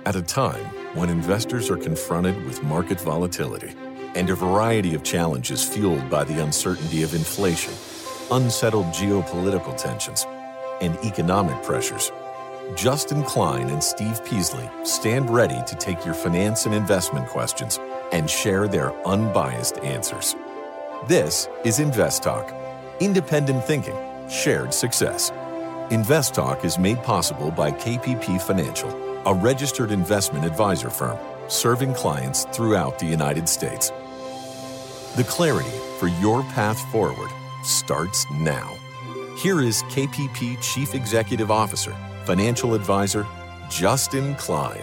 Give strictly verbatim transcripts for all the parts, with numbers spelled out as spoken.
At a time when investors are confronted with market volatility and a variety of challenges fueled by the uncertainty of inflation, unsettled geopolitical tensions, and economic pressures, Justin Klein and Steve Peasley stand ready to take your finance and investment questions and share their unbiased answers. This is Invest Talk, independent thinking, shared success. Invest Talk is made possible by K P P Financial, a registered investment advisor firm serving clients throughout the United States. The clarity for your path forward starts now. Here is K P P Chief Executive Officer, Financial Advisor, Justin Klein.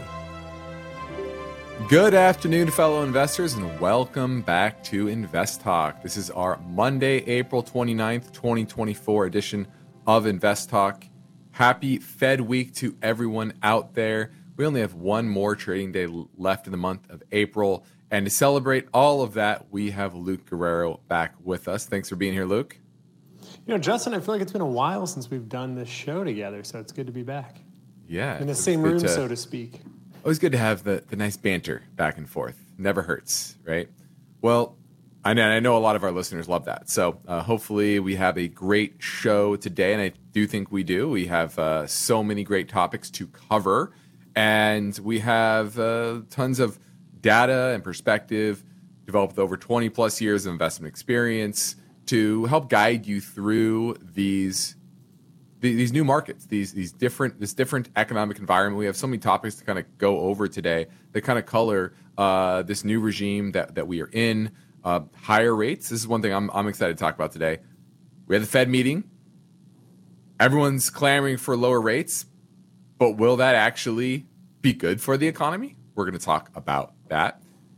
Good afternoon, fellow investors, and welcome back to Invest Talk. This is our Monday, April twenty-ninth, twenty twenty-four edition of Invest Talk. Happy Fed Week to everyone out there. We only have one more trading day left in the month of April. And to celebrate all of that, we have Luke Guerrero back with us. Thanks for being here, Luke. You know, Justin, I feel like it's been a while since we've done this show together, so it's good to be back. Yeah. In the same room, to, so to speak. Always good to have the, the nice banter back and forth. Never hurts, right? Well, I know, I know a lot of our listeners love that. So uh, hopefully we have a great show today, and I do think we do. We have uh, so many great topics to cover, and we have uh, tons of data and perspective developed with over twenty plus years of investment experience to help guide you through these these new markets, these these different this different economic environment. We have so many topics to kind of go over today that kind of color uh, this new regime that that we are in. Uh, higher rates. This is one thing I'm I'm excited to talk about today. We had the Fed meeting. Everyone's clamoring for lower rates, but will that actually be good for the economy? We're going to talk about that.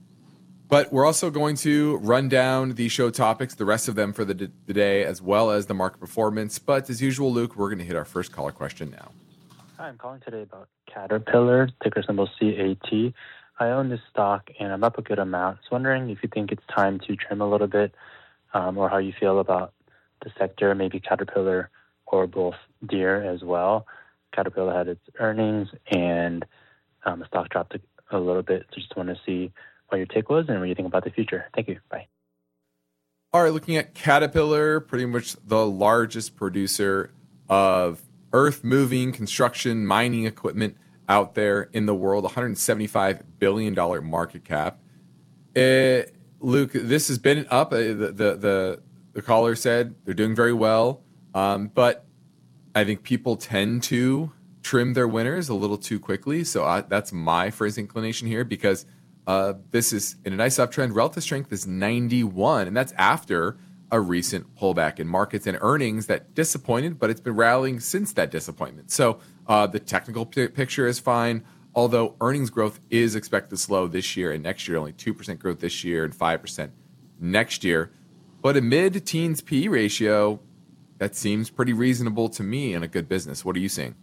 But we're also going to run down the show topics, the rest of them for the, d- the day, as well as the market performance. But as usual, Luke, we're going to hit our first caller question now. Hi, I'm calling today about Caterpillar, ticker symbol C A T. I own this stock, and I'm up a good amount. I was wondering if you think it's time to trim a little bit, um, or how you feel about the sector, maybe Caterpillar or both Deere as well. Caterpillar had its earnings, and um, the stock dropped a, a little bit. So just want to see what your take was and what you think about the future. Thank you. Bye. All right, looking at Caterpillar, pretty much the largest producer of earth-moving construction, mining equipment out there in the world, one hundred seventy-five billion dollars market cap. Uh, Luke, this has been up. Uh, the, the the the caller said they're doing very well, um, but I think people tend to trim their winners a little too quickly. So I, that's my first inclination here, because uh, this is in a nice uptrend. Relative strength is ninety-one, and that's after a recent pullback in markets and earnings that disappointed, but it's been rallying since that disappointment. So uh, the technical p- picture is fine, although earnings growth is expected to slow this year and next year. Only two percent growth this year and five percent next year. But a mid-teens P E ratio, that seems pretty reasonable to me in a good business. What are you seeing?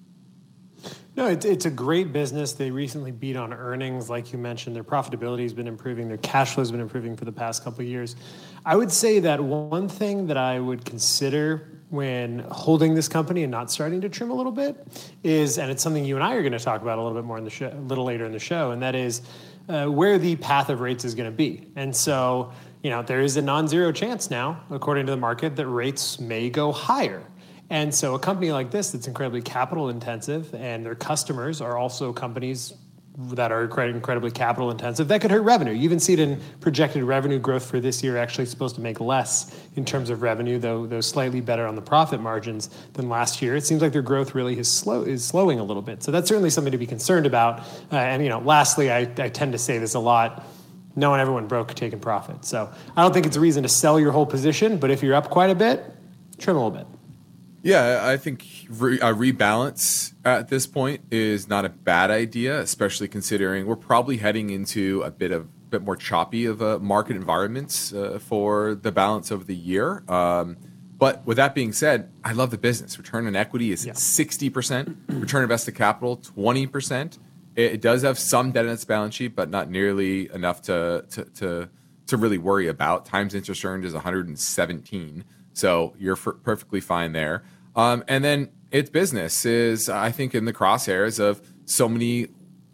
No, it, it's a great business. They recently beat on earnings. Like you mentioned, their profitability has been improving. Their cash flow has been improving for the past couple of years. I would say that one thing that I would consider when holding this company and not starting to trim a little bit is, and it's something you and I are going to talk about a little bit more in the show, a little later in the show, and that is uh, where the path of rates is going to be. And so, you know, there is a non-zero chance now, according to the market, that rates may go higher. And so a company like this that's incredibly capital intensive, and their customers are also companies that are incredibly capital intensive, that could hurt revenue. You even see it in projected revenue growth for this year, actually supposed to make less in terms of revenue, though though slightly better on the profit margins than last year. It seems like their growth really is slow is slowing a little bit. So that's certainly something to be concerned about. Uh, and you know, lastly, I, I tend to say this a lot. No one, everyone broke taking profit. So I don't think it's a reason to sell your whole position, but if you're up quite a bit, trim a little bit. Yeah, I think re- a rebalance at this point is not a bad idea, especially considering we're probably heading into a bit of bit more choppy of a market environments uh, for the balance of the year. Um, but with that being said, I love the business. Return on equity is yeah. sixty percent. Return on invested capital, twenty percent. It, it does have some debt in its balance sheet, but not nearly enough to to to, to really worry about. Times interest earned is one hundred seventeen. So you're f- perfectly fine there. Um, and then its business is, I think, in the crosshairs of so many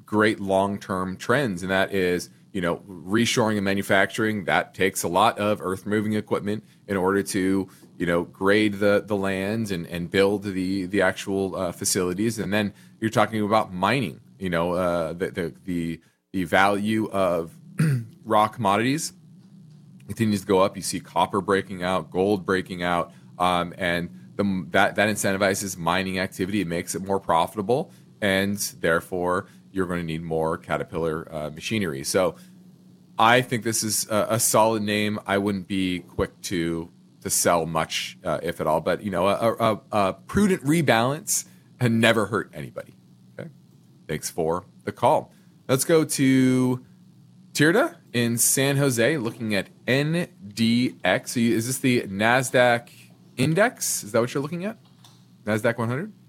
great long-term trends, and that is, you know, reshoring and manufacturing. That takes a lot of earth-moving equipment in order to, you know, grade the the land and, and build the the actual uh, facilities. And then you're talking about mining. You know, uh, the, the the the value of raw commodities continues to go up. You see copper breaking out, gold breaking out, um, and the, that that incentivizes mining activity. It makes it more profitable, and therefore you're going to need more Caterpillar uh, machinery. So I think this is a, a solid name. I wouldn't be quick to to sell much, uh, if at all. But you know, a, a, a prudent rebalance had never hurt anybody. Okay, thanks for the call. Let's go to Tirda in San Jose, looking at N D X. So you, is this the NASDAQ index? Is that what you're looking at? NASDAQ one hundred?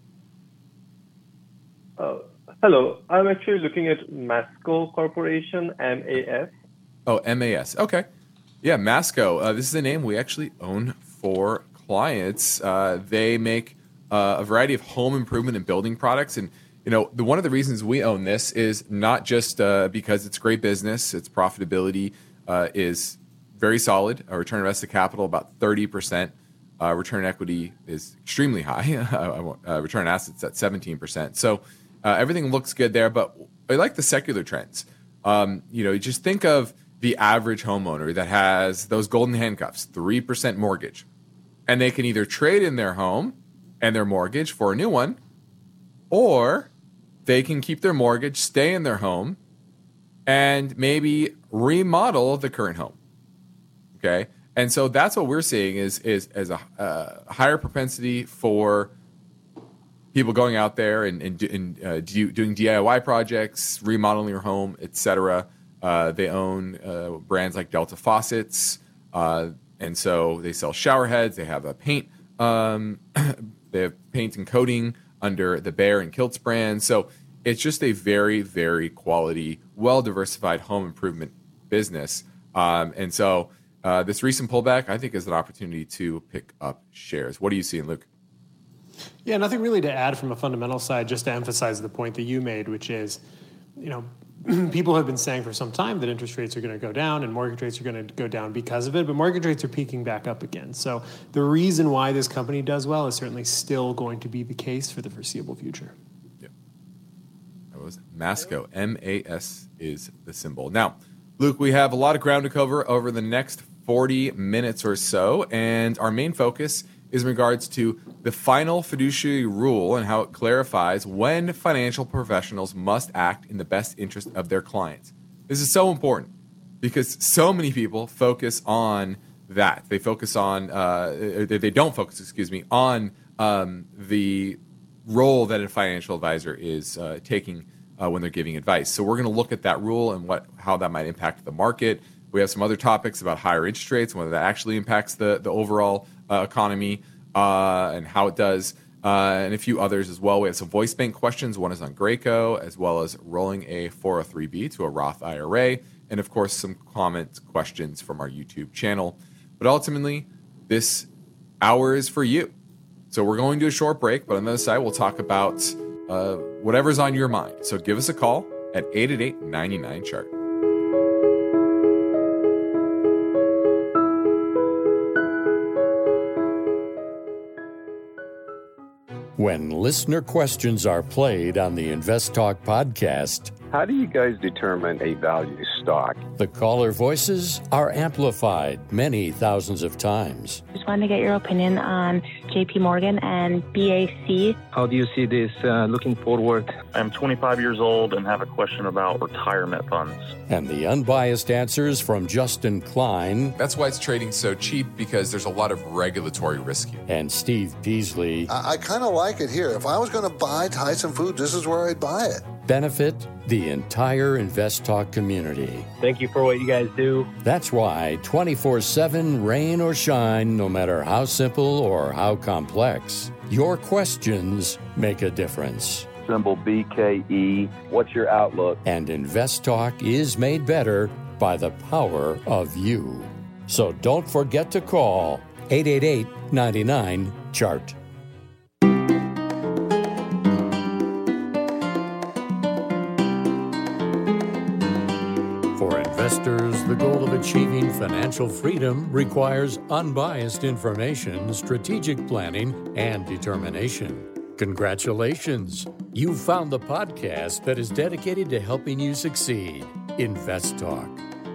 Uh, hello. I'm actually looking at Masco Corporation, M A S. Oh, M A S. Okay. Yeah, Masco. Uh, this is a name we actually own for clients. Uh, they make uh, a variety of home improvement and building products. And, you know, the, one of the reasons we own this is not just uh, because it's great business. Its profitability uh, is very solid. A return on invested capital about thirty percent. Uh, return on equity is extremely high. uh, return on assets at seventeen percent. So uh, everything looks good there. But I like the secular trends. Um, you know, you just think of the average homeowner that has those golden handcuffs, three percent mortgage, and they can either trade in their home and their mortgage for a new one, or they can keep their mortgage, stay in their home, and maybe remodel the current home. Okay, and so that's what we're seeing is is as a uh, higher propensity for people going out there and, and, and uh, do, doing D I Y projects, remodeling your home, et cetera. Uh, they own uh, brands like Delta Faucets, uh, and so they sell shower heads. They have a paint, um, they have paint and coating under the Behr and Kilts brand. So it's just a very, very quality, well-diversified home improvement business. Um, and so uh, this recent pullback, I think, is an opportunity to pick up shares. What are you seeing, Luke? Yeah, nothing really to add from a fundamental side, just to emphasize the point that you made, which is, you know, people have been saying for some time that interest rates are going to go down and mortgage rates are going to go down because of it, but mortgage rates are peaking back up again. So the reason why this company does well is certainly still going to be the case for the foreseeable future. Yeah. That was Masco. M A S is the symbol. Now, Luke, we have a lot of ground to cover over the next forty minutes or so, and our main focus is in regards to the final fiduciary rule and how it clarifies when financial professionals must act in the best interest of their clients. This is so important because so many people focus on that. They focus on, uh, they don't focus, excuse me, on um, the role that a financial advisor is uh, taking uh, when they're giving advice. So we're going to look at that rule and what how that might impact the market. We have some other topics about higher interest rates and whether that actually impacts the, the overall uh, economy uh, and how it does, uh, and a few others as well. We have some voice bank questions. One is on Graco, as well as rolling a four oh three B to a Roth I R A, and of course some comment questions from our YouTube channel. But ultimately, this hour is for you. So we're going to a short break, but on the other side, we'll talk about uh, whatever's on your mind. So give us a call at eight eight eight, nine nine, chart. When listener questions are played on the Invest Talk podcast, how do you guys determine a value stock? The caller voices are amplified many thousands of times. Just wanted to get your opinion on J P Morgan and B A C. How do you see this uh, looking forward? I'm twenty-five years old and have a question about retirement funds. And the unbiased answers from Justin Klein. That's why it's trading so cheap, because there's a lot of regulatory risk here. And Steve Peasley. I, I kind of like it here. If I was going to buy Tyson Foods, this is where I'd buy it. Benefit the entire Invest Talk community. Thank you for what you guys do. That's why twenty-four seven, rain or shine, no matter how simple or how complex, your questions make a difference. Symbol B K E. What's your outlook? And Invest Talk is made better by the power of you. So don't forget to call eight eight eight, nine nine, chart. investors, the goal of achieving financial freedom requires unbiased information, strategic planning, and determination. Congratulations! You've found the podcast that is dedicated to helping you succeed. Invest Talk.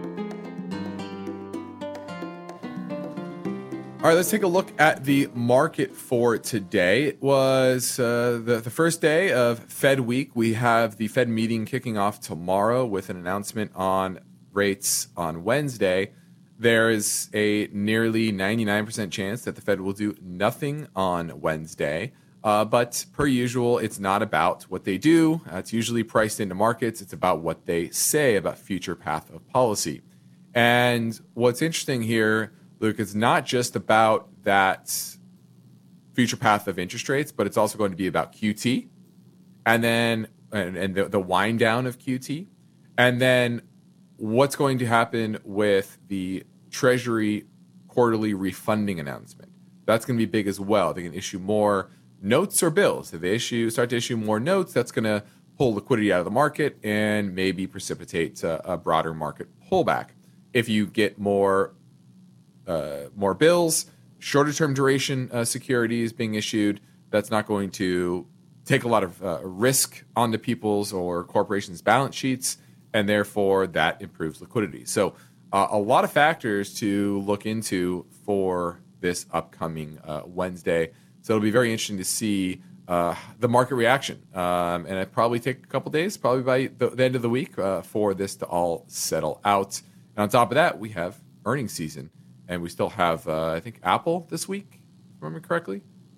All right, let's take a look at the market for today. It was uh, the, the first day of Fed week. We have the Fed meeting kicking off tomorrow with an announcement on rates on Wednesday. There is a nearly ninety-nine percent chance that the Fed will do nothing on Wednesday. Uh, but per usual, it's not about what they do. Uh, it's usually priced into markets. It's about what they say about future path of policy. And what's interesting here, Luke, it's not just about that future path of interest rates, but it's also going to be about Q T and then and, and the, the wind down of Q T, and then what's going to happen with the Treasury quarterly refunding announcement. That's going to be big as well. They can issue more notes or bills. If they issue start to issue more notes, that's going to pull liquidity out of the market and maybe precipitate a, a broader market pullback. If you get more Uh, more bills, shorter term duration uh, securities being issued, that's not going to take a lot of uh, risk onto people's or corporations' balance sheets, and therefore that improves liquidity. So uh, a lot of factors to look into for this upcoming uh, Wednesday. So it'll be very interesting to see uh, the market reaction. Um, and it probably take a couple days, probably by the, the end of the week, uh, for this to all settle out. And on top of that, we have earnings season. And we still have, uh, I think, Apple this week, if I remember correctly.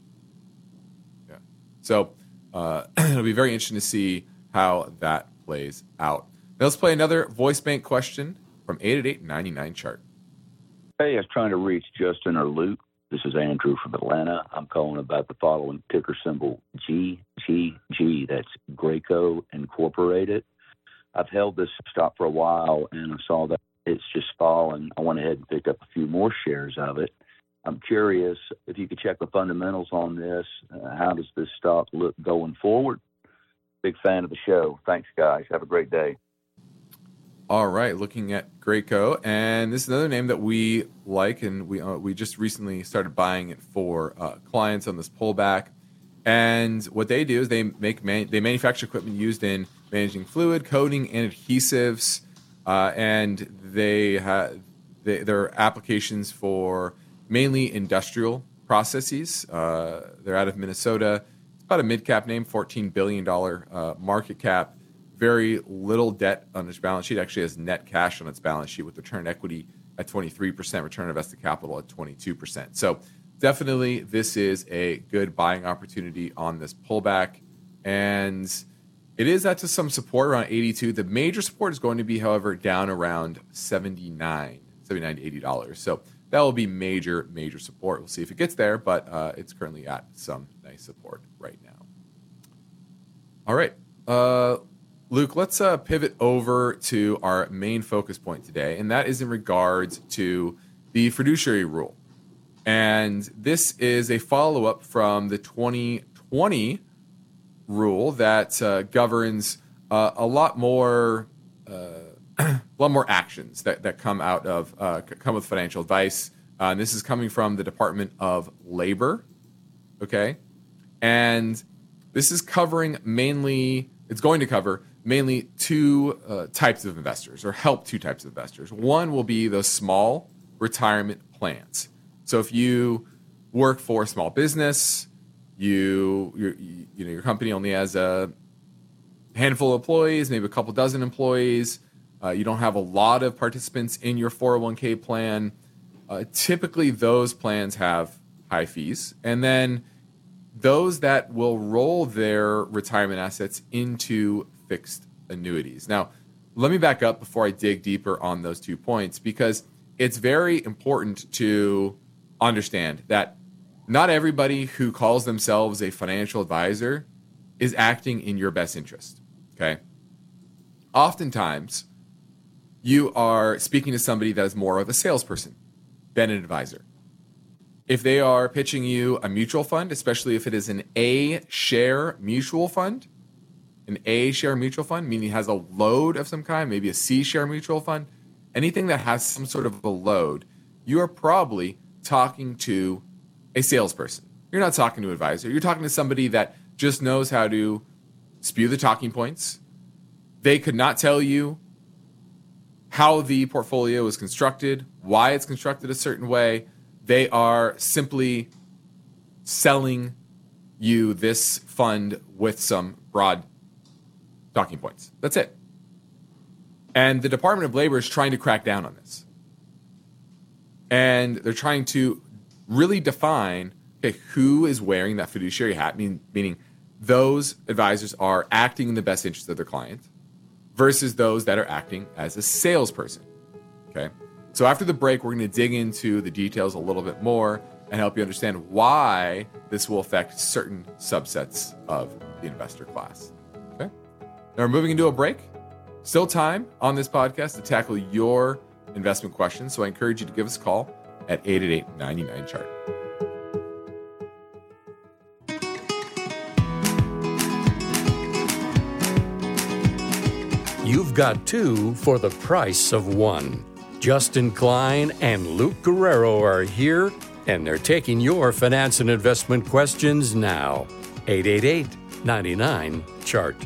Yeah. So uh, it'll be very interesting to see how that plays out. Now let's play another voice bank question from eight eight eight, nine nine, chart. Hey, I was trying to reach Justin or Luke. This is Andrew from Atlanta. I'm calling about the following ticker symbol, G G G. That's Graco Incorporated. I've held this stock for a while, and I saw that it's just fallen. I went ahead and picked up a few more shares of it. I'm curious if you could check the fundamentals on this. Uh, how does this stock look going forward? Big fan of the show. Thanks, guys. Have a great day. All right, looking at Graco, and this is another name that we like, and we uh, we just recently started buying it for uh, clients on this pullback. And what they do is they make man- they manufacture equipment used in managing fluid, coating, and adhesives. Uh, and they have they, their applications for mainly industrial processes. Uh, they're out of Minnesota. It's about a mid-cap name, fourteen billion dollars uh, market cap. Very little debt on its balance sheet. Actually has net cash on its balance sheet with return equity at twenty-three percent, return on invested capital at twenty-two percent. So definitely this is a good buying opportunity on this pullback. And it is at to some support around eighty-two. The major support is going to be, however, down around seventy-nine, seventy-nine to eighty dollars. So that will be major, major support. We'll see if it gets there, but uh, it's currently at some nice support right now. All right, uh, Luke, let's uh, pivot over to our main focus point today, and that is in regards to the fiduciary rule. And this is a follow-up from the twenty twenty rule that uh, governs uh, a lot more, uh, a lot more actions that, that come out of uh, come with financial advice. Uh, and this is coming from the Department of Labor, okay, and this is covering mainly. It's going to cover mainly two uh, types of investors, or help two types of investors. One will be those small retirement plans. So if you work for a small business, You, you, you know, your company only has a handful of employees, maybe a couple dozen employees. Uh, you don't have a lot of participants in your four oh one k plan. Uh, typically, those plans have high fees. And then those that will roll their retirement assets into fixed annuities. Now, let me back up before I dig deeper on those two points, because it's very important to understand that not everybody who calls themselves a financial advisor is acting in your best interest, okay? Oftentimes, you are speaking to somebody that is more of a salesperson than an advisor. If they are pitching you a mutual fund, especially if it is an A-share mutual fund, an A-share mutual fund, meaning it has a load of some kind, maybe a C-share mutual fund, anything that has some sort of a load, you are probably talking to a salesperson. You're not talking to an advisor. You're talking to somebody that just knows how to spew the talking points. They could not tell you how the portfolio is constructed, why it's constructed a certain way. They are simply selling you this fund with some broad talking points. That's it. And the Department of Labor is trying to crack down on this. And they're trying to really define, okay, who is wearing that fiduciary hat, mean, meaning those advisors are acting in the best interest of their client versus those that are acting as a salesperson. Okay? So after the break, we're going to dig into the details a little bit more and help you understand why this will affect certain subsets of the investor class. Okay? Now we're moving into a break. Still time on this podcast to tackle your investment questions, so I encourage you to give us a call at eight eight eight, nine nine, chart. You've got two for the price of one. Justin Klein and Luke Guerrero are here, and they're taking your finance and investment questions now. eight eight eight, nine nine, chart.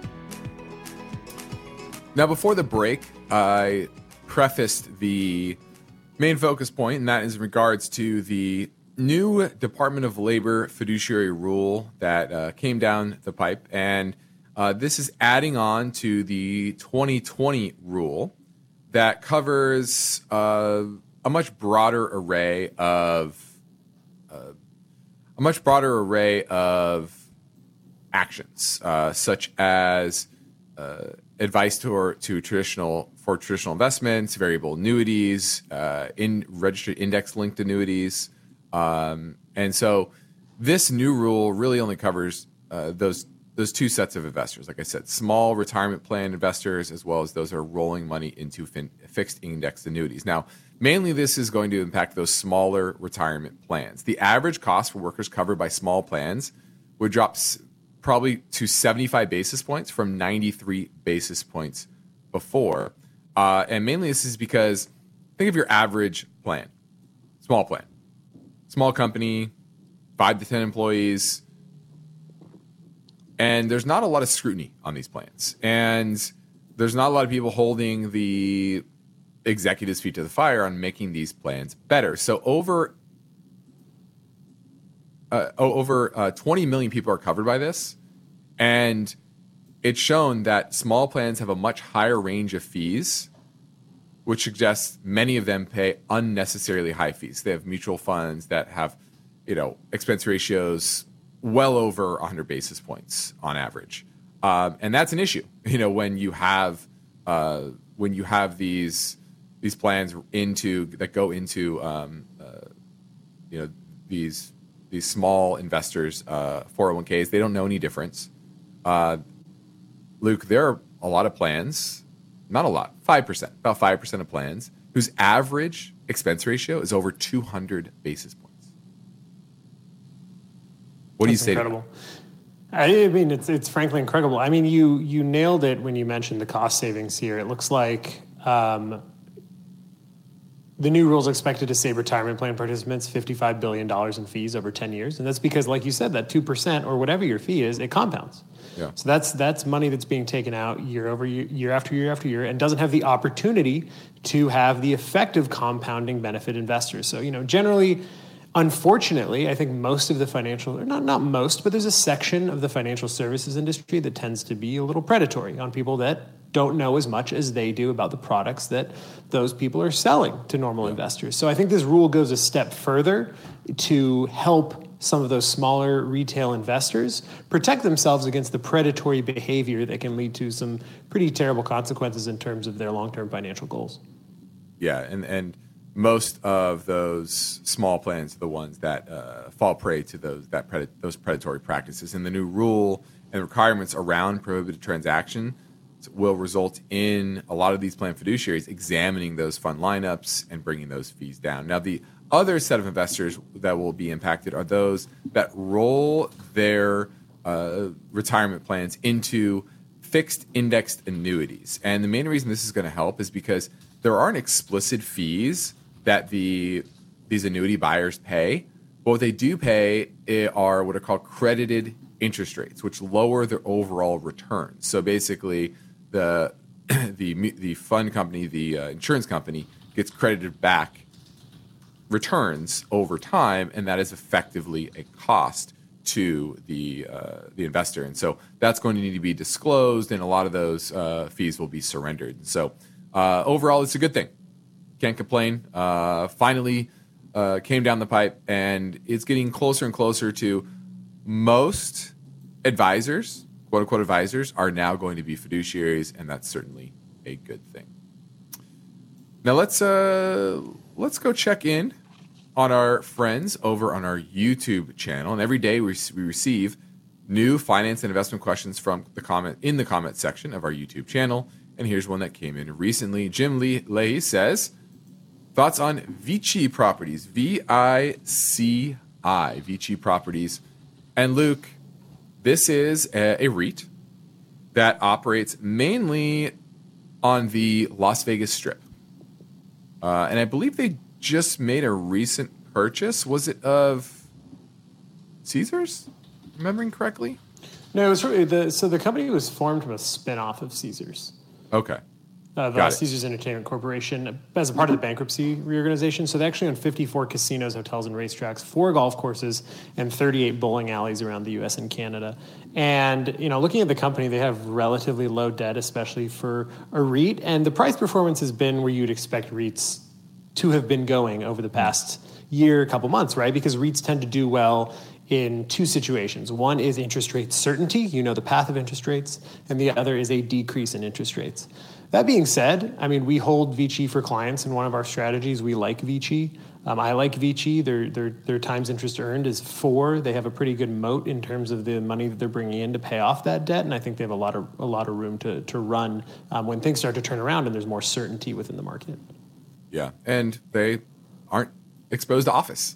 Now, before the break, I prefaced the main focus point, and that is in regards to the new Department of Labor fiduciary rule that uh, came down the pipe. And uh, this is adding on to the twenty twenty rule that covers uh, a much broader array of uh, a much broader array of actions, uh, such as uh, advice to, to traditional for traditional investments, variable annuities, uh, in registered index-linked annuities, um, and so this new rule really only covers uh, those those two sets of investors. Like I said, small retirement plan investors, as well as those who are rolling money into fin- fixed indexed annuities. Now, mainly this is going to impact those smaller retirement plans. The average cost for workers covered by small plans would drop s- probably to seventy-five basis points from ninety-three basis points before. Uh, and mainly this is because think of your average plan, small plan, small company, five to ten employees, and there's not a lot of scrutiny on these plans. And there's not a lot of people holding the executives' feet to the fire on making these plans better. So over uh, over uh, twenty million people are covered by this, and it's shown that small plans have a much higher range of fees, which suggests many of them pay unnecessarily high fees. They have mutual funds that have, you know, expense ratios well over one hundred basis points on average, um, and that's an issue. You know, when you have uh, when you have these these plans into that go into um, uh, you know these these small investors uh, four oh one k's, they don't know any difference. Uh, Luke, there are a lot of plans, not a lot, five percent, about five percent of plans whose average expense ratio is over two hundred basis points. What That's do you say? Incredible. To I mean, it's it's frankly incredible. I mean, you you nailed it when you mentioned the cost savings here. It looks like um, the new rules expected to save retirement plan participants fifty-five billion dollars in fees over ten years, and that's because, like you said, that two percent or whatever your fee is, it compounds. Yeah. So that's that's money that's being taken out year over year, year after year after year, and doesn't have the opportunity to have the effective compounding benefit investors. So, you know, generally, unfortunately, I think most of the financial, or not not most, but there's a section of the financial services industry that tends to be a little predatory on people that don't know as much as they do about the products that those people are selling to normal investors. So I think this rule goes a step further to help some of those smaller retail investors protect themselves against the predatory behavior that can lead to some pretty terrible consequences in terms of their long-term financial goals. Yeah, and, and most of those small plans are the ones that uh, fall prey to those that pred- those predatory practices. And the new rule and requirements around prohibited transaction will result in a lot of these plan fiduciaries examining those fund lineups and bringing those fees down. Now, the other set of investors that will be impacted are those that roll their uh, retirement plans into fixed indexed annuities. And the main reason this is going to help is because there aren't explicit fees that the these annuity buyers pay, but what they do pay are what are called credited interest rates, which lower their overall returns. So basically, the the the fund company, the uh, insurance company, gets credited back returns over time, and that is effectively a cost to the uh, the investor. And so that's going to need to be disclosed, and a lot of those uh, fees will be surrendered. So uh, overall, it's a good thing. Can't complain. Uh, finally uh, came down the pipe, and it's getting closer and closer to most advisors, quote unquote advisors, are now going to be fiduciaries, and that's certainly a good thing. Now let's uh, let's go check in on our friends over on our YouTube channel, and every day we, we receive new finance and investment questions from the comment in the comment section of our YouTube channel. And here's one that came in recently. Jim Lee Leahy says, thoughts on Vici Properties, V I C I, Vici Properties. And Luke, this is a, a REIT that operates mainly on the Las Vegas Strip. Uh, and I believe they just made a recent purchase. Was it of Caesars? Remembering correctly? No, it was really the so the company was formed from a spin-off of Caesars. Okay. Of uh, Caesars Entertainment Corporation as a part of the bankruptcy reorganization. So they actually own fifty-four casinos, hotels, and racetracks, four golf courses, and thirty-eight bowling alleys around the U S and Canada. And, you know, looking at the company, they have relatively low debt, especially for a REIT. And the price performance has been where you'd expect REITs to have been going over the past year, couple months, right? Because REITs tend to do well in two situations. One is interest rate certainty, you know the path of interest rates, and the other is a decrease in interest rates. That being said, I mean, we hold Vici for clients in one of our strategies. We like Vici. Um, I like Vici. Their, their, their times interest earned is four. They have a pretty good moat in terms of the money that they're bringing in to pay off that debt, and I think they have a lot of a lot of room to, to run um, when things start to turn around and there's more certainty within the market. Yeah, and they aren't exposed to office.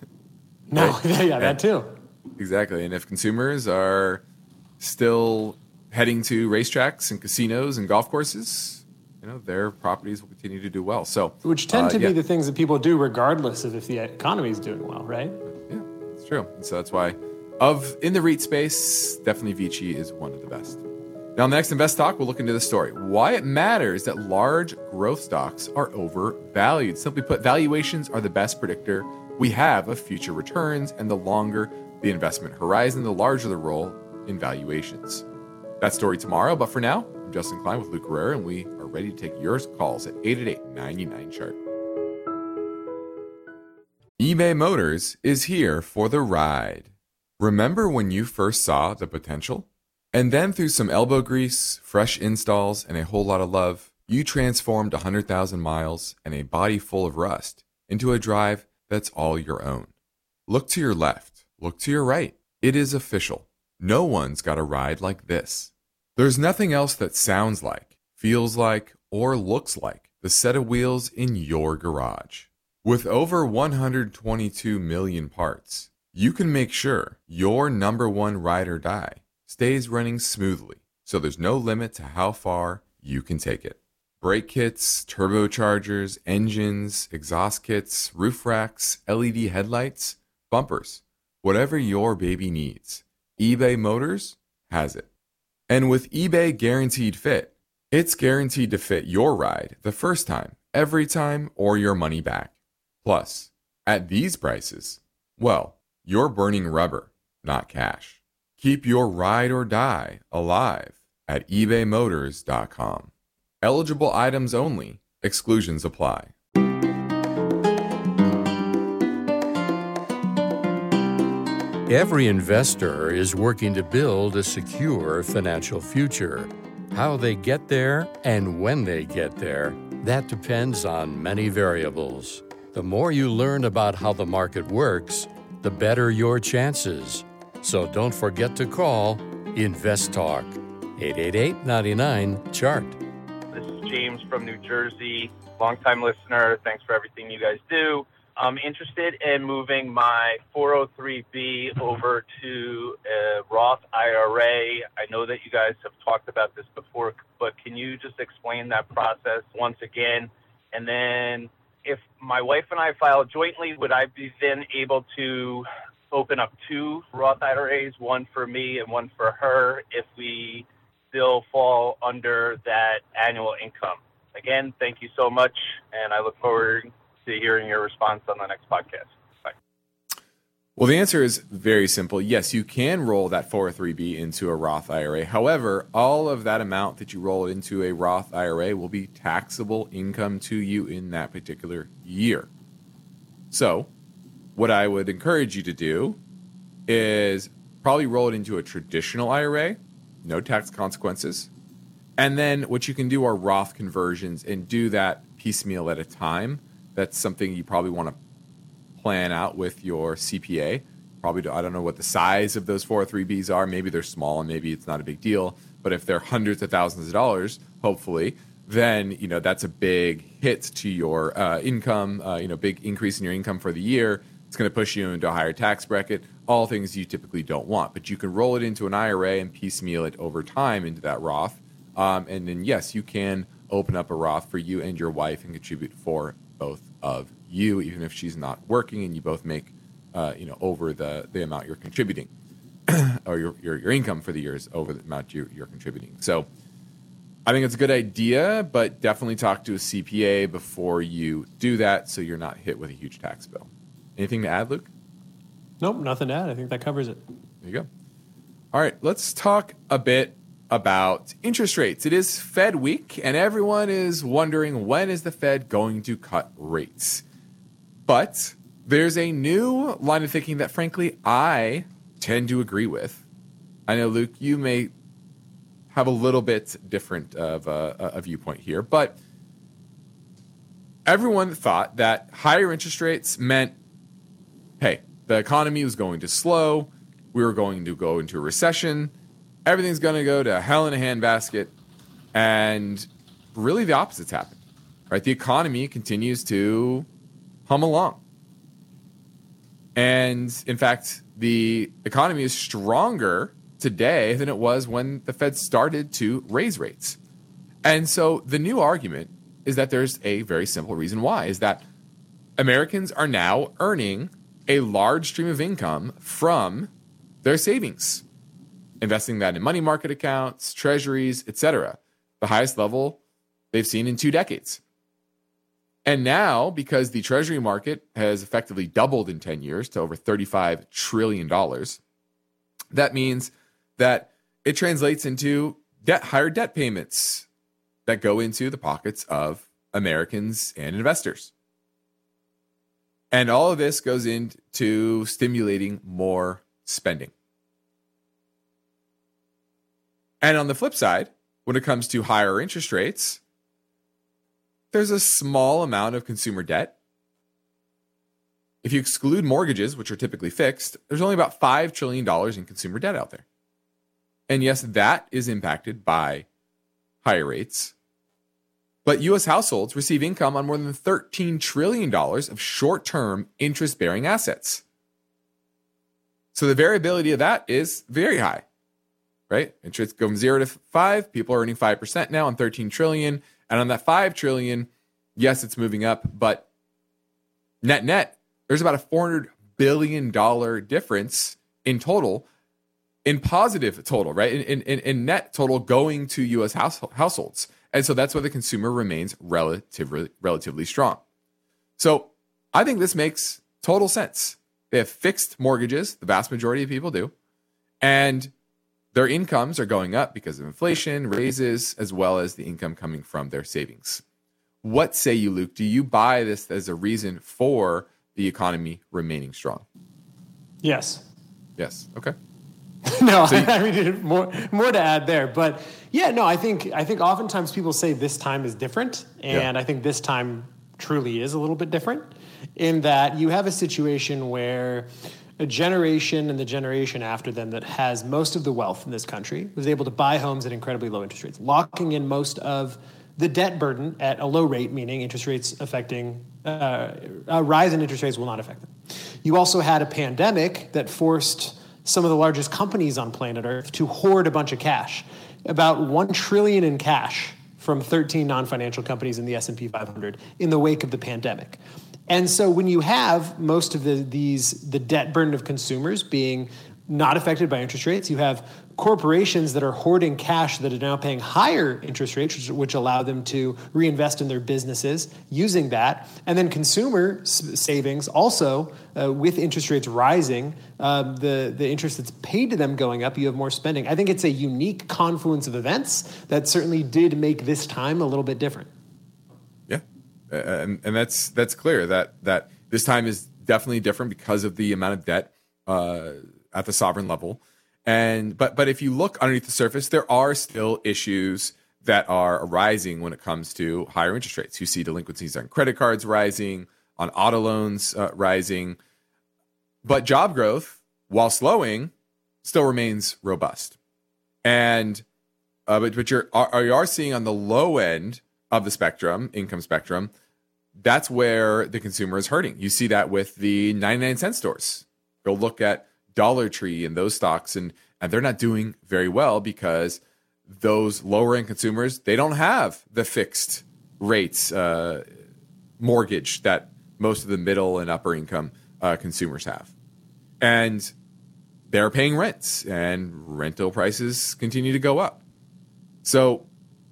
No, right? yeah, yeah, that too. Exactly. And if consumers are still heading to racetracks and casinos and golf courses, you know, their properties will continue to do well. So, which tend uh, to yeah. be the things that people do regardless of if the economy is doing well, right? Yeah, it's true. And so that's why of in the REIT space, definitely Vici is one of the best. Now, on the next Invest Talk, we'll look into the story. Why it matters that large growth stocks are overvalued. Simply put, valuations are the best predictor we have of future returns, and the longer the investment horizon, the larger the role in valuations. That story tomorrow, but for now, I'm Justin Klein with Luke Herrera, and we are ready to take your calls at eight eight eight, nine nine, chart. eBay Motors is here for the ride. Remember when you first saw the potential? And then through some elbow grease, fresh installs, and a whole lot of love, you transformed one hundred thousand miles and a body full of rust into a drive that's all your own. Look to your left. Look to your right. It is official. No one's got a ride like this. There's nothing else that sounds like, feels like, or looks like the set of wheels in your garage. With over one hundred twenty-two million parts, you can make sure your number one ride or die stays running smoothly, so there's no limit to how far you can take it. Brake kits, turbochargers, engines, exhaust kits, roof racks, L E D headlights, bumpers, whatever your baby needs, eBay Motors has it. And with eBay Guaranteed Fit, it's guaranteed to fit your ride the first time, every time, or your money back. Plus, at these prices, well, you're burning rubber, not cash. Keep your ride or die alive at ebay motors dot com. Eligible items only. Exclusions apply. Every investor is working to build a secure financial future. How they get there and when they get there, that depends on many variables. The more you learn about how the market works, the better your chances. So don't forget to call Invest Talk, eight eight eight, nine nine, chart. This is James from New Jersey, longtime listener. Thanks for everything you guys do. I'm interested in moving my four oh three B over to a Roth I R A. I know that you guys have talked about this before, but can you just explain that process once again? And then if my wife and I file jointly, would I be then able to open up two Roth I R As, one for me and one for her, if we still fall under that annual income? Again, thank you so much, and I look forward to hearing your response on the next podcast. Bye. Well, the answer is very simple. Yes, you can roll that four oh three B into a Roth I R A. However, all of that amount that you roll into a Roth I R A will be taxable income to you in that particular year. So what I would encourage you to do is probably roll it into a traditional I R A, no tax consequences. And then what you can do are Roth conversions and do that piecemeal at a time. That's something you probably want to plan out with your C P A. Probably, I don't know what the size of those four oh three Bs are. Maybe they're small and maybe it's not a big deal. But if they're hundreds of thousands of dollars, hopefully, then you know that's a big hit to your uh, income. Uh, you know, big increase in your income for the year. It's going to push you into a higher tax bracket. All things you typically don't want. But you can roll it into an I R A and piecemeal it over time into that Roth. Um, and then, yes, you can open up a Roth for you and your wife and contribute for both of you, even if she's not working and you both make, uh, you know, over the, the amount you're contributing, or your, your your income for the year is over the amount you, you're contributing. So I think it's a good idea, but definitely talk to a C P A before you do that so you're not hit with a huge tax bill. Anything to add, Luke? Nope, nothing to add. I think that covers it. There you go. All right, let's talk a bit about interest rates. It is Fed week, and everyone is wondering when is the Fed going to cut rates. But there's a new line of thinking that, frankly, I tend to agree with. I know, Luke, you may have a little bit different of a, a viewpoint here, but everyone thought that higher interest rates meant, hey, the economy was going to slow, we were going to go into a recession, everything's going to go to hell in a handbasket, and really the opposite's happened, right? The economy continues to hum along. And in fact, the economy is stronger today than it was when the Fed started to raise rates. And so the new argument is that there's a very simple reason why, is that Americans are now earning a large stream of income from their savings, investing that in money market accounts, treasuries, et cetera, the highest level they've seen in two decades. And now, because the treasury market has effectively doubled in ten years to over thirty-five trillion dollars, that means that it translates into debt, higher debt payments that go into the pockets of Americans and investors. And all of this goes into stimulating more spending. And on the flip side, when it comes to higher interest rates, there's a small amount of consumer debt. If you exclude mortgages, which are typically fixed, there's only about five trillion dollars in consumer debt out there. And yes, that is impacted by higher rates. But U S households receive income on more than thirteen trillion dollars of short-term interest-bearing assets. So the variability of that is very high, right? Interest go from zero to five. People are earning five percent now on thirteen trillion dollars. And on that five trillion dollars, yes, it's moving up, but net net, there's about a four hundred billion dollars difference in total, in positive total, right? In, in, in net total going to U S house, households. And so that's why the consumer remains relatively, relatively strong. So I think this makes total sense. They have fixed mortgages, the vast majority of people do, and their incomes are going up because of inflation, raises, as well as the income coming from their savings. What say you, Luke? Do you buy this as a reason for the economy remaining strong? Yes. Yes. Okay. No, so you, I mean, more more to add there, but yeah, no, I think I think oftentimes people say this time is different, and yeah. I think this time truly is a little bit different in that you have a situation where a generation and the generation after them that has most of the wealth in this country was able to buy homes at incredibly low interest rates, locking in most of the debt burden at a low rate, meaning interest rates affecting, uh, a rise in interest rates will not affect them. You also had a pandemic that forced some of the largest companies on planet Earth to hoard a bunch of cash, about one trillion dollars in cash from thirteen non-financial companies in the S and P five hundred in the wake of the pandemic. And so when you have most of the these the debt burden of consumers being not affected by interest rates, you have corporations that are hoarding cash that are now paying higher interest rates, which, which allow them to reinvest in their businesses using that. And then consumer s- savings also, uh, with interest rates rising, uh, the, the interest that's paid to them going up, you have more spending. I think it's a unique confluence of events that certainly did make this time a little bit different. Yeah, uh, and, and that's that's clear that that this time is definitely different because of the amount of debt uh, at the sovereign level. And but but if you look underneath the surface, there are still issues that are arising when it comes to higher interest rates. You see delinquencies on credit cards rising, on auto loans uh, rising, but job growth, while slowing, still remains robust. And uh, but but you're are, you are seeing on the low end of the spectrum, income spectrum, that's where the consumer is hurting. You see that with the ninety-nine cent stores. Go look at Dollar Tree and those stocks, and and they're not doing very well because those lower end consumers, they don't have the fixed rates uh, mortgage that most of the middle and upper income uh, consumers have, and they're paying rents, and rental prices continue to go up. So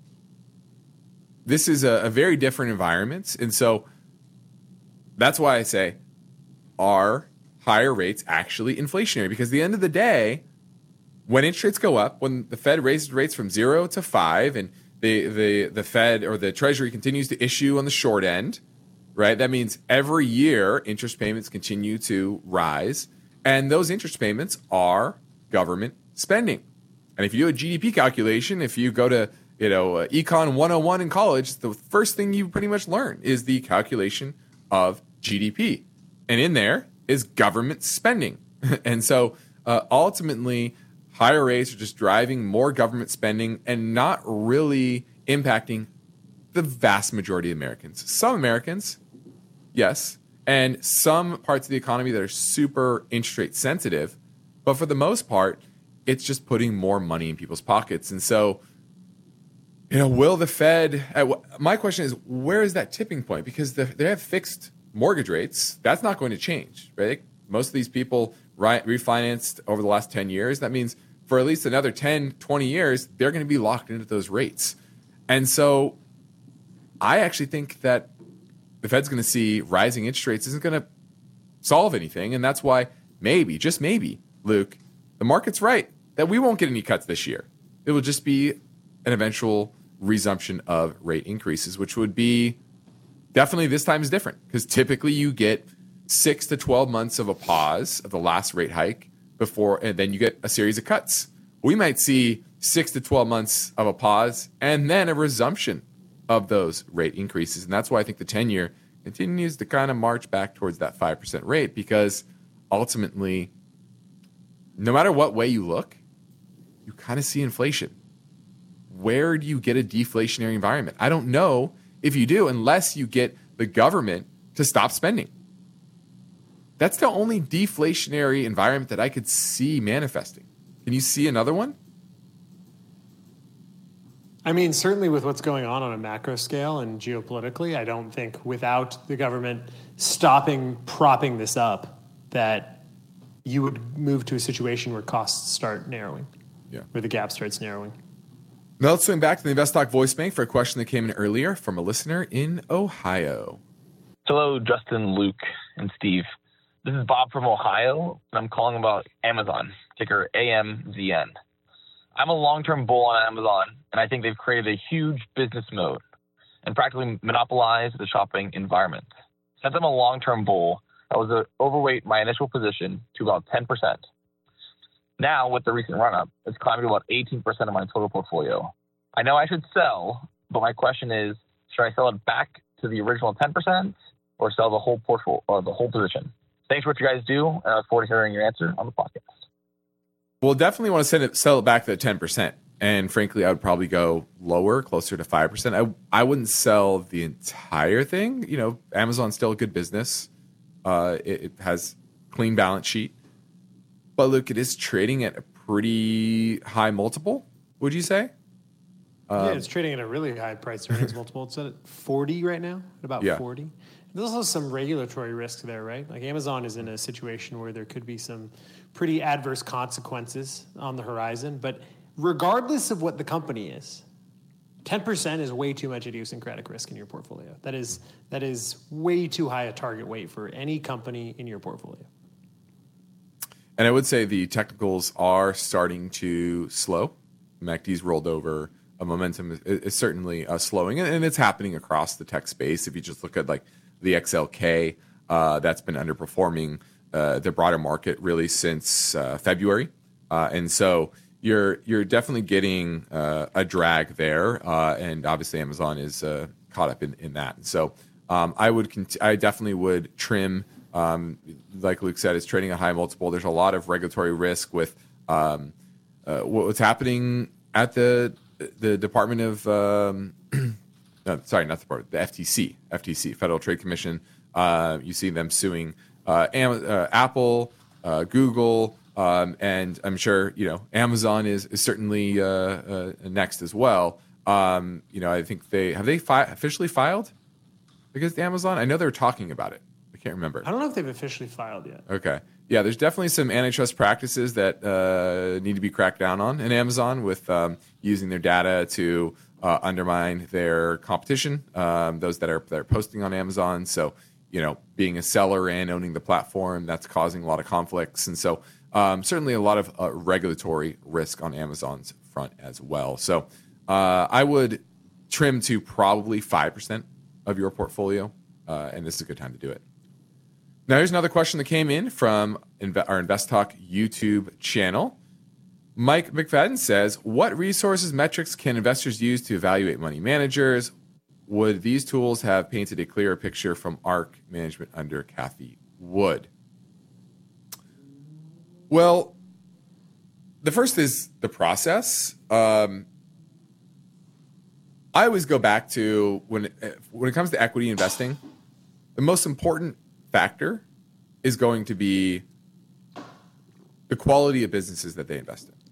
this is a, a very different environment, and so that's why I say, are higher rates actually inflationary? Because at the end of the day, when interest rates go up, when the Fed raises rates from zero to five, and the the the Fed or the Treasury continues to issue on the short end, right? That means every year interest payments continue to rise, and those interest payments are government spending. And if you do a G D P calculation, if you go to you know uh, Econ one oh one in college, the first thing you pretty much learn is the calculation of G D P, and in there is government spending. And so uh, ultimately, higher rates are just driving more government spending and not really impacting the vast majority of Americans. Some Americans, yes, and some parts of the economy that are super interest rate sensitive, but for the most part, it's just putting more money in people's pockets. And so, you know, will the Fed, uh, my question is, where is that tipping point? Because the, they have fixed mortgage rates. That's not going to change, right? Most of these people re- refinanced over the last ten years. That means for at least another ten, twenty years, they're going to be locked into those rates. And so I actually think that the Fed's going to see rising interest rates isn't going to solve anything. And that's why maybe, just maybe, Luke, the market's right that we won't get any cuts this year. It will just be an eventual resumption of rate increases, which would be definitely this time is different because typically you get six to twelve months of a pause of the last rate hike before, and then you get a series of cuts. We might see six to twelve months of a pause and then a resumption of those rate increases. And that's why I think the ten-year continues to kind of march back towards that five percent rate, because ultimately, no matter what way you look, you kind of see inflation. Where do you get a deflationary environment? I don't know if you do, unless you get the government to stop spending. That's the only deflationary environment that I could see manifesting. Can you see another one? I mean, certainly with what's going on on a macro scale and geopolitically, I don't think without the government stopping propping this up that you would move to a situation where costs start narrowing, yeah, where the gap starts narrowing. Now let's swing back to the InvestTalk voice bank for a question that came in earlier from a listener in Ohio. Hello, Justin, Luke, and Steve. This is Bob from Ohio, and I'm calling about Amazon, ticker A M Z N. I'm a long-term bull on Amazon, and I think they've created a huge business mode and practically monopolized the shopping environment. Since I'm a long-term bull, I was uh, overweight my initial position to about ten percent. Now, with the recent run-up, it's climbed to about eighteen percent of my total portfolio. I know I should sell, but my question is, should I sell it back to the original ten percent or sell the whole portfolio or the whole position? Thanks for what you guys do, and I look forward to hearing your answer on the podcast. We'll definitely want to send it, sell it back to the ten percent. And frankly, I would probably go lower, closer to five percent. I, I wouldn't sell the entire thing. You know, Amazon's still a good business. Uh, it, it has clean balance sheet. But look, it is trading at a pretty high multiple, would you say? Um, yeah, it's trading at a really high price earnings multiple. It's at forty right now, at about Yeah. forty. There's also some regulatory risk there, right? Like Amazon is in a situation where there could be some pretty adverse consequences on the horizon. But regardless of what the company is, ten percent is way too much idiosyncratic risk in your portfolio. That is that is way too high a target weight for any company in your portfolio. And I would say the technicals are starting to slow. M A C D's rolled over. A momentum is, is certainly uh, slowing, and it's happening across the tech space. If you just look at like the X L K, uh, that's been underperforming uh, the broader market really since uh, February, uh, and so you're you're definitely getting uh, a drag there, uh, and obviously Amazon is uh, caught up in, in that. And so um, I would cont- I definitely would trim. Um, like Luke said, it's trading a high multiple. There's a lot of regulatory risk with um, uh, what's happening at the the Department of um, no, sorry, not the Department, the F T C, F T C, Federal Trade Commission. Uh, you see them suing uh, Am- uh, Apple, uh, Google, um, and I'm sure you know Amazon is is certainly uh, uh, next as well. Um, you know, I think they have they fi- officially filed against Amazon. I know they were talking about it. I can't remember. I don't know if they've officially filed yet. Okay. Yeah, there's definitely some antitrust practices that uh, need to be cracked down on in Amazon with um, using their data to uh, undermine their competition, um, those that are, that are posting on Amazon. So, you know, being a seller and owning the platform, that's causing a lot of conflicts. And so um, certainly a lot of uh, regulatory risk on Amazon's front as well. So uh, I would trim to probably five percent of your portfolio, uh, and this is a good time to do it. Now, here's another question that came in from Inve- our Invest Talk YouTube channel. Mike McFadden says, what resources, metrics can investors use to evaluate money managers? Would these tools have painted a clearer picture from ARK management under Cathie Wood? Well, the first is the process. Um, I always go back to when when it comes to equity investing, the most important factor is going to be the quality of businesses that they invest in.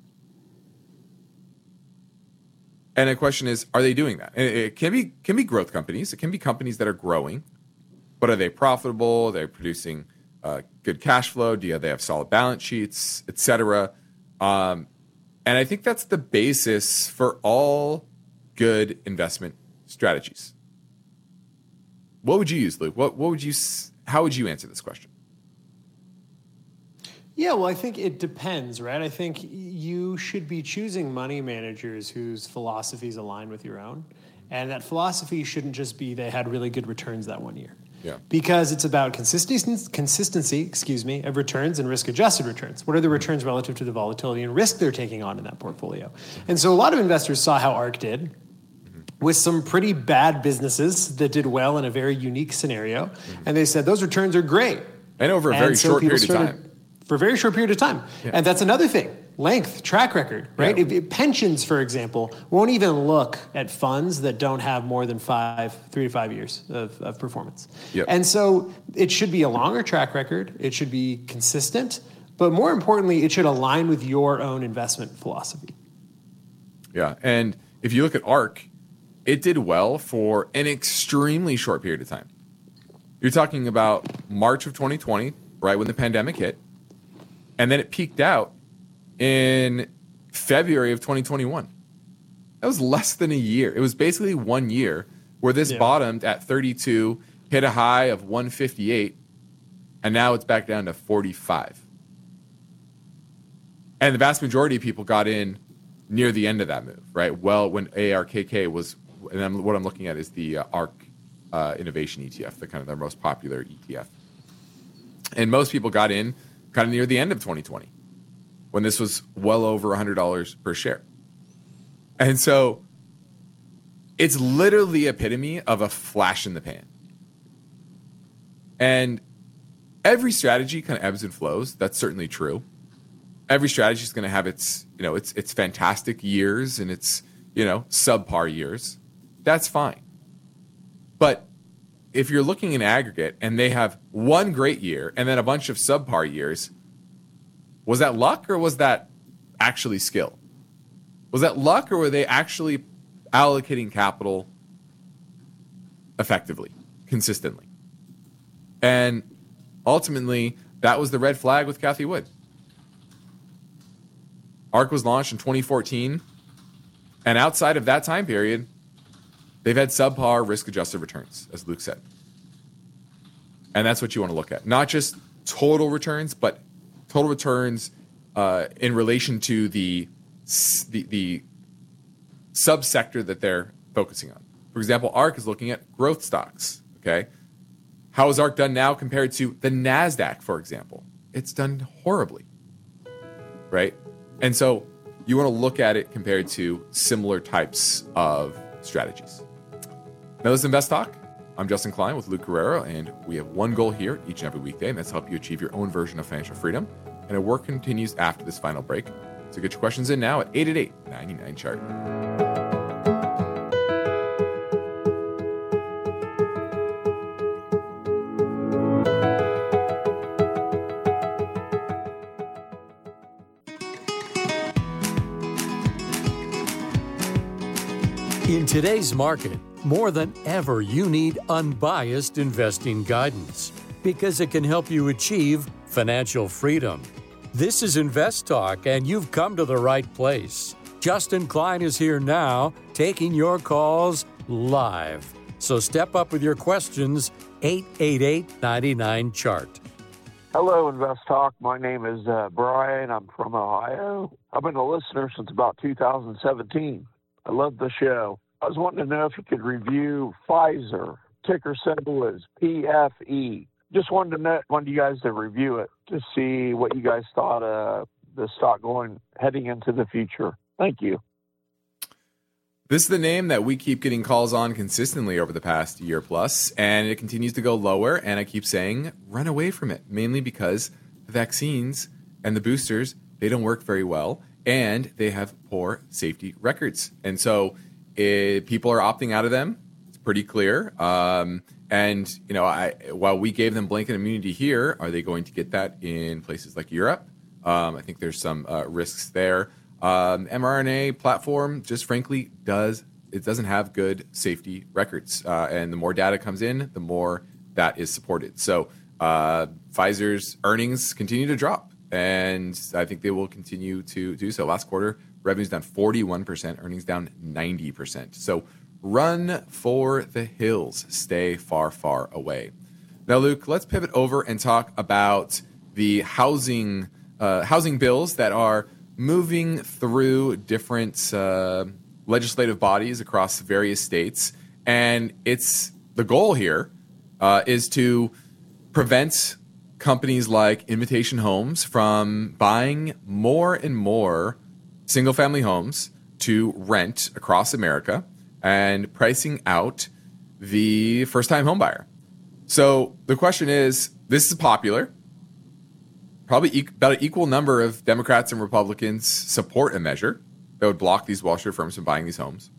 And the question is, are they doing that? And it can be can be growth companies. It can be companies that are growing, but are they profitable? Are they producing uh, good cash flow? Do you have, they have solid balance sheets, et cetera? Um, and I think that's the basis for all good investment strategies. What would you use, Luke? What what would you? How would you answer this question? Yeah, well, I think it depends, right? I think you should be choosing money managers whose philosophies align with your own. And that philosophy shouldn't just be they had really good returns that one year. Yeah. Because it's about consistency, consistency, excuse me, of returns and risk-adjusted returns. What are the returns relative to the volatility and risk they're taking on in that portfolio? And so a lot of investors saw how ARK did with some pretty bad businesses that did well in a very unique scenario. Mm-hmm. And they said, those returns are great. And over a very and so short period started, of time. For a very short period of time. Yeah. And that's another thing. Length, track record, right? Yeah. If, if pensions, for example, won't even look at funds that don't have more than five, three to five years of, of performance. Yep. And so it should be a longer track record. It should be consistent. But more importantly, it should align with your own investment philosophy. Yeah. And if you look at ARK, it did well for an extremely short period of time. You're talking about March of twenty twenty, right when the pandemic hit. And then it peaked out in February of twenty twenty-one. That was less than a year. It was basically one year where this yeah. bottomed at thirty-two, hit a high of one fifty-eight, and now it's back down to forty-five. And the vast majority of people got in near the end of that move, right? Well, when A R K K was, and I'm, what I'm looking at is the uh, ARK uh, Innovation E T F, the kind of their most popular E T F. And most people got in kind of near the end of twenty twenty, when this was well over one hundred dollars per share. And so it's literally the epitome of a flash in the pan. And every strategy kind of ebbs and flows. That's certainly true. Every strategy is going to have its, you know, its its fantastic years and its, you know, subpar years. That's fine. But if you're looking in aggregate and they have one great year and then a bunch of subpar years, was that luck or was that actually skill? Was that luck or were they actually allocating capital effectively, consistently. And ultimately, that was the red flag with Cathie Wood. ARK was launched in twenty fourteen, and outside of that time period, they've had subpar risk-adjusted returns, as Luke said. And that's what you want to look at. Not just total returns, but total returns uh, in relation to the, the, the subsector that they're focusing on. For example, ARK is looking at growth stocks, okay? How is ARK done now compared to the NASDAQ, for example? It's done horribly, right? And so you want to look at it compared to similar types of strategies. Now, this is Invest Talk. I'm Justin Klein with Luke Guerrero, and we have one goal here each and every weekday, and that's to help you achieve your own version of financial freedom. And our work continues after this final break. So get your questions in now at eight eight eight, nine nine, chart. In today's market, more than ever, you need unbiased investing guidance because it can help you achieve financial freedom. This is Invest Talk, and you've come to the right place. Justin Klein is here now, taking your calls live. So step up with your questions, eight eight eight, nine nine, chart. Hello, Invest Talk. My name is uh, Brian. I'm from Ohio. I've been a listener since about two thousand seventeen. I love the show. I was wanting to know if you could review Pfizer. Ticker symbol is P F E. Just wanted to know, wanted you guys to review it to see what you guys thought of the stock going heading into the future. Thank you. This is the name that we keep getting calls on consistently over the past year plus, and it continues to go lower. And I keep saying, run away from it, mainly because the vaccines and the boosters, they don't work very well, and they have poor safety records. And so it, people are opting out of them. It's pretty clear. Um, and, you know, I, while we gave them blanket immunity here, are they going to get that in places like Europe? Um, I think there's some uh, risks there. Um, mRNA platform just frankly does it doesn't have good safety records, uh, and the more data comes in, the more that is supported. So uh, Pfizer's earnings continue to drop, and I think they will continue to do so. Last quarter, revenues down forty-one percent, earnings down ninety percent. So run for the hills, stay far, far away. Now, Luke, let's pivot over and talk about the housing uh, housing bills that are moving through different uh, legislative bodies across various states. And it's the goal here uh, is to prevent companies like Invitation Homes from buying more and more single-family homes to rent across America and pricing out the first-time home buyer. So the question is, this is popular. Probably e- about an equal number of Democrats and Republicans support a measure that would block these Wall Street firms from buying these homes.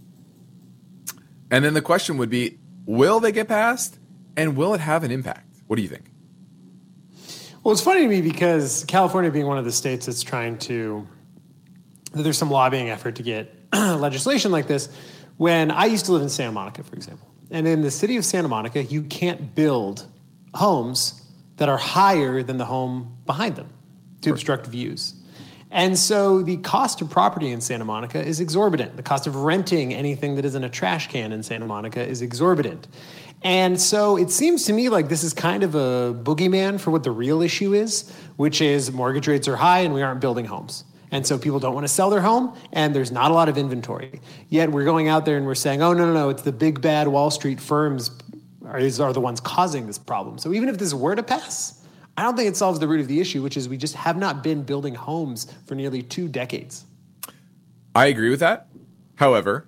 And then the question would be, will they get passed, and will it have an impact? What do you think? Well, it's funny to me because California being one of the states that's trying to, there's some lobbying effort to get legislation like this. When I used to live in Santa Monica, for example, and in the city of Santa Monica, you can't build homes that are higher than the home behind them to obstruct views. And so the cost of property in Santa Monica is exorbitant. The cost of renting anything that isn't a trash can in Santa Monica is exorbitant. And so it seems to me like this is kind of a boogeyman for what the real issue is, which is mortgage rates are high and we aren't building homes. And so people don't want to sell their home, and there's not a lot of inventory. Yet we're going out there and we're saying, oh, no, no, no, it's the big bad Wall Street firms are, are the ones causing this problem. So even if this were to pass, I don't think it solves the root of the issue, which is we just have not been building homes for nearly two decades. I agree with that. However,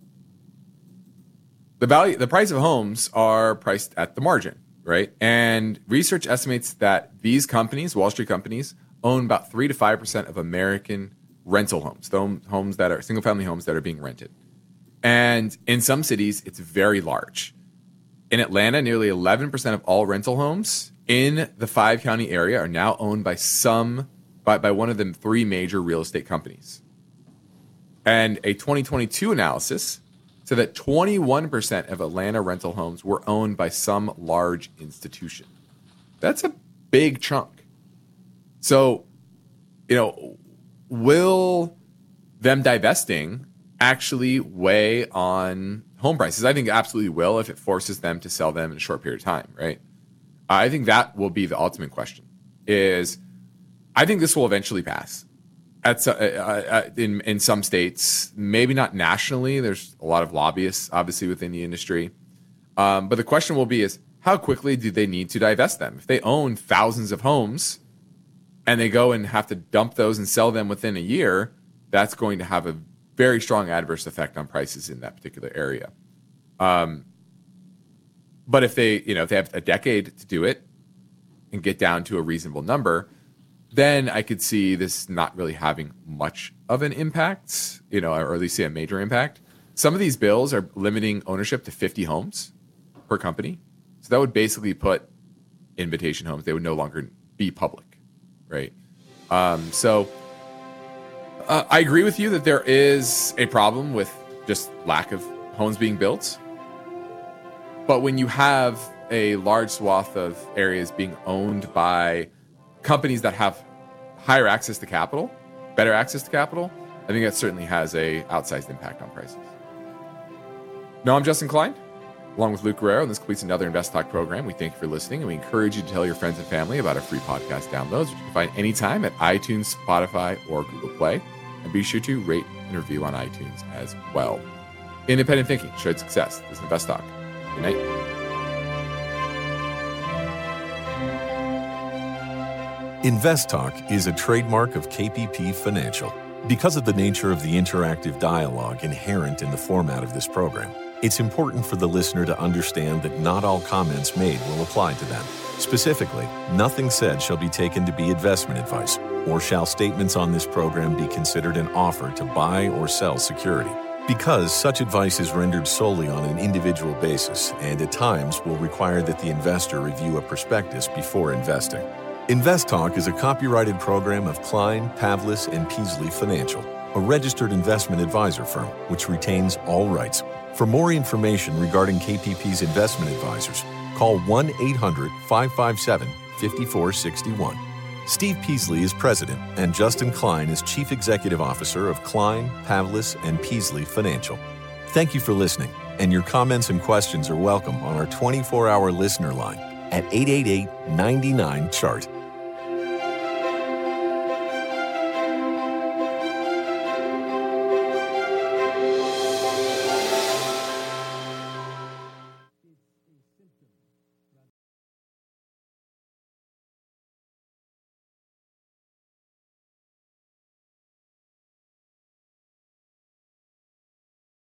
the value, the price of homes are priced at the margin, right? And research estimates that these companies, Wall Street companies, own about three to five percent of American rental homes, the homes that are single-family homes that are being rented. And in some cities, it's very large. In Atlanta, nearly eleven percent of all rental homes in the five-county area are now owned by some by, by one of the three major real estate companies. And a twenty twenty-two analysis said that twenty-one percent of Atlanta rental homes were owned by some large institution. That's a big chunk. So, you know, will them divesting actually weigh on home prices? I think it absolutely will if it forces them to sell them in a short period of time, right? I think that will be the ultimate question. Is I think this will eventually pass. At uh, uh, in in some states, maybe not nationally. There's a lot of lobbyists, obviously, within the industry. Um, but the question will be: is how quickly do they need to divest them? If they own thousands of homes and they go and have to dump those and sell them within a year, that's going to have a very strong adverse effect on prices in that particular area. Um, but if they, you know, if they have a decade to do it and get down to a reasonable number, then I could see this not really having much of an impact, you know, or at least see a major impact. Some of these bills are limiting ownership to fifty homes per company. So that would basically put Invitation Homes, they would no longer be public, right? Um, so uh, I agree with you that there is a problem with just lack of homes being built. But when you have a large swath of areas being owned by companies that have higher access to capital, better access to capital, I think that certainly has a outsized impact on prices. No, I'm Justin Klein, along with Luke Guerrero, and this completes another Invest Talk program. We thank you for listening, and we encourage you to tell your friends and family about our free podcast downloads, which you can find anytime at iTunes, Spotify, or Google Play. And be sure to rate and review on iTunes as well. Independent thinking, shared success. This is Invest Talk. Good night. Invest Talk is a trademark of K P P Financial. Because of the nature of the interactive dialogue inherent in the format of this program, it's important for the listener to understand that not all comments made will apply to them. Specifically, nothing said shall be taken to be investment advice, or shall statements on this program be considered an offer to buy or sell security. Because such advice is rendered solely on an individual basis and at times will require that the investor review a prospectus before investing. Invest Talk is a copyrighted program of Klein, Pavlis, and Peasley Financial, a registered investment advisor firm which retains all rights. For more information regarding K P P's investment advisors, call one eight hundred, five five seven, five four six one. Steve Peasley is president, and Justin Klein is chief executive officer of Klein, Pavlis, and Peasley Financial. Thank you for listening, and your comments and questions are welcome on our twenty-four hour listener line at eight eight eight, nine nine, C H A R T.